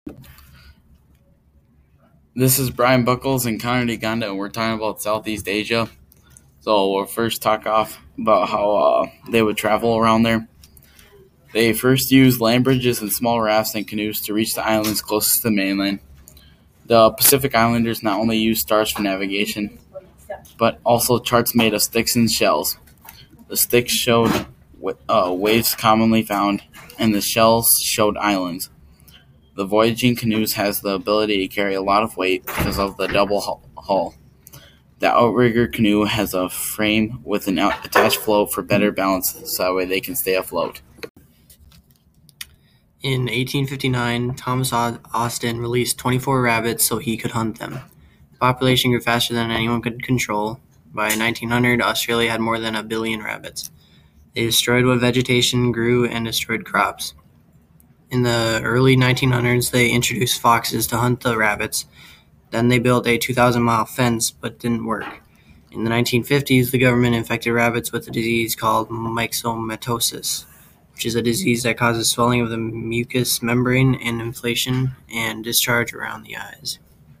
This is Brian Buckles and Connor DeGonda, and we're talking about Southeast Asia. So we'll first talk off about how they would travel around there. They first used land bridges and small rafts and canoes to reach the islands closest to the mainland. The Pacific Islanders not only used stars for navigation, but also charts made of sticks and shells. The sticks showed waves commonly found, and the shells showed islands. The voyaging canoes has the ability to carry a lot of weight because of the double hull. The outrigger canoe has a frame with an attached float for better balance, so that way they can stay afloat. In 1859, Thomas Austin released 24 rabbits so he could hunt them. The population grew faster than anyone could control. By 1900, Australia had more than 1 billion rabbits. They destroyed what vegetation grew and destroyed crops. In the early 1900s, they introduced foxes to hunt the rabbits. Then they built a 2,000-mile fence, but didn't work. In the 1950s, the government infected rabbits with a disease called myxomatosis, which is a disease that causes swelling of the mucous membrane and inflammation and discharge around the eyes.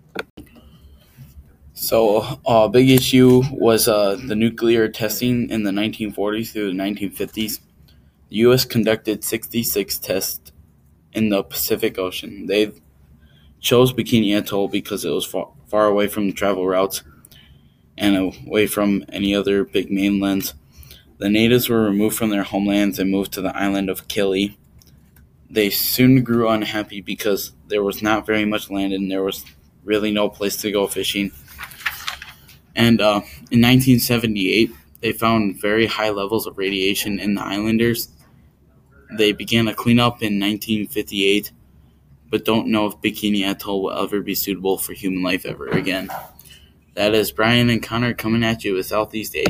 So a big issue was the nuclear testing in the 1940s through the 1950s. The U.S. conducted 66 tests in the Pacific Ocean. They chose Bikini Atoll because it was far away from the travel routes and away from any other big mainlands. The natives were removed from their homelands and moved to the island of Kili. They soon grew unhappy because there was not very much land and there was really no place to go fishing. And in 1978, they found very high levels of radiation in the islanders. They began a cleanup in 1958, but don't know if Bikini Atoll will ever be suitable for human life ever again. That is Brian and Connor coming at you with Southeast Asia.